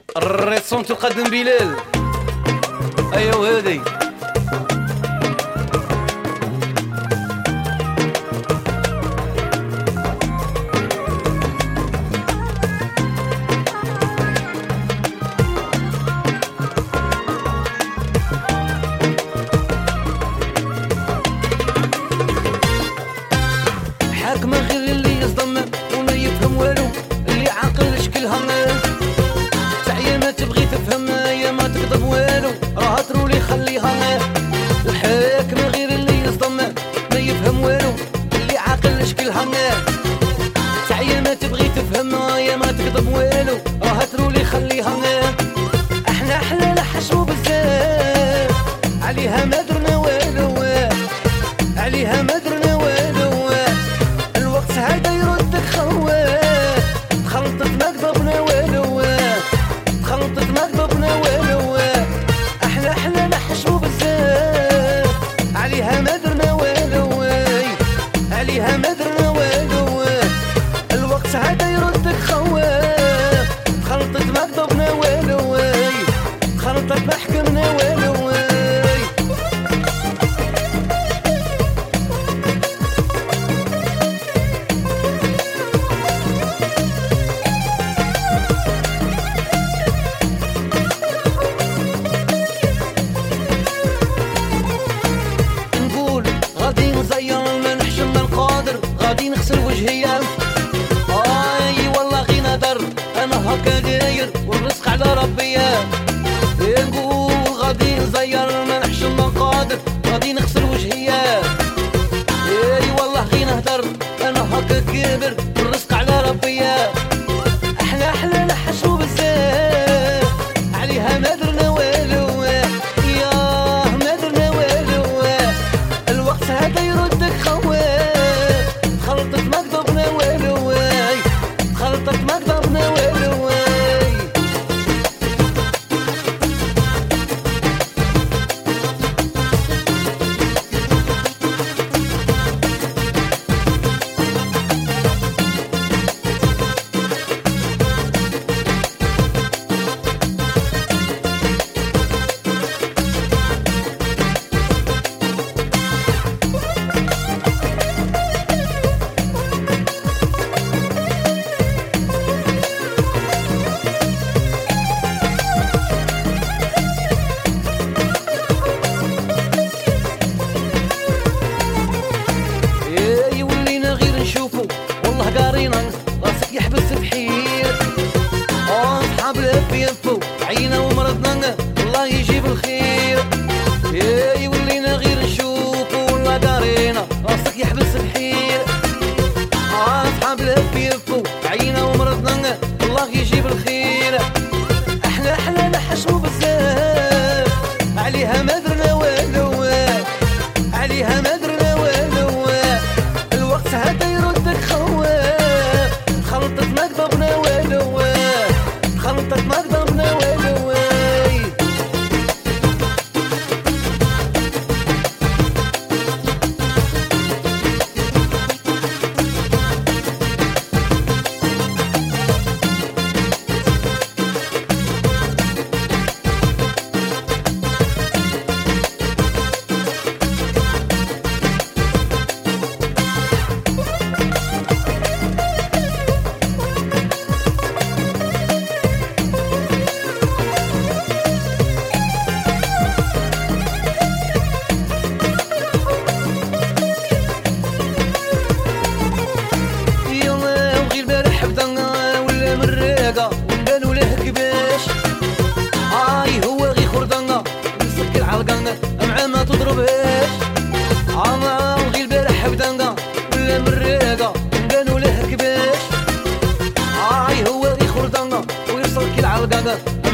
الريسون تقدم بلال. ايوا هادي حاكمة غير اللي يصدم وما يفهم والو، اللي عاقل شكلها تعيا ما تبغي تفهم يا ما تكذب والو، راها ترولي خليها. الحاكمة غير اللي يصدم ما يفهم والو، اللي عاقل شكلها تعيا ما تبغي تفهم يا ما تكذب والو، راها ترولي خليها. احنا حلال حشو بزاف عليها ما درنا والو، عليها ما درنا والو. الوقت هذا يردك خوات، تخلطت ما كذبنا والو، تخلطت ما كذبنا والو. احنا حلال حشو بزاف عليها ما درنا والو، عليها ما درنا والو. الوقت هذا يردك خوات، تخلطت ما كذبنا والو، تخلطت ما حكمنا والو. غادي نزير ما نحشم ما نقادر، غادي نغسل وجهيا اي والله غي نهدر، انا هكا داير والرزق على ربي. نقول غادي نزير ما نحشم ما نقادر، غادي نغسل وجهيا اي والله غي نهدر، انا هكا كابر والرزق على ربي. احنا حلال حشو بزاف عليها ما درنا والو، ياه ما درنا والو. الوقت هذا يردك خوات، خلطت ما كذبنا والو، خلطت ما كذبنا والو. والله قارينا راسك يحبس بحير، اصحاب الهف يفو عينا ومرضنا الله يجيب الخير. يا ولينا غير نشوفو والله قارينا راسك يحبس بحير، اصحاب الهف يفو عينا ومرضنا الله يجيب الخير. احنا حلال حشو بزاف عليها ما درنا والو، عليها ما درنا والو. الوقت هذا يردك خوات، خلطت ما كذبنا والو، خلطت ما كذبنا والو. ونبانو له كباش هاي هو غي خردنا نسكر علقنا مع ما تضربهاش. غي البارح بدنا ولا مريقة ونبانو له كباش هاي هو غي خردنا ويوصل كل علقنا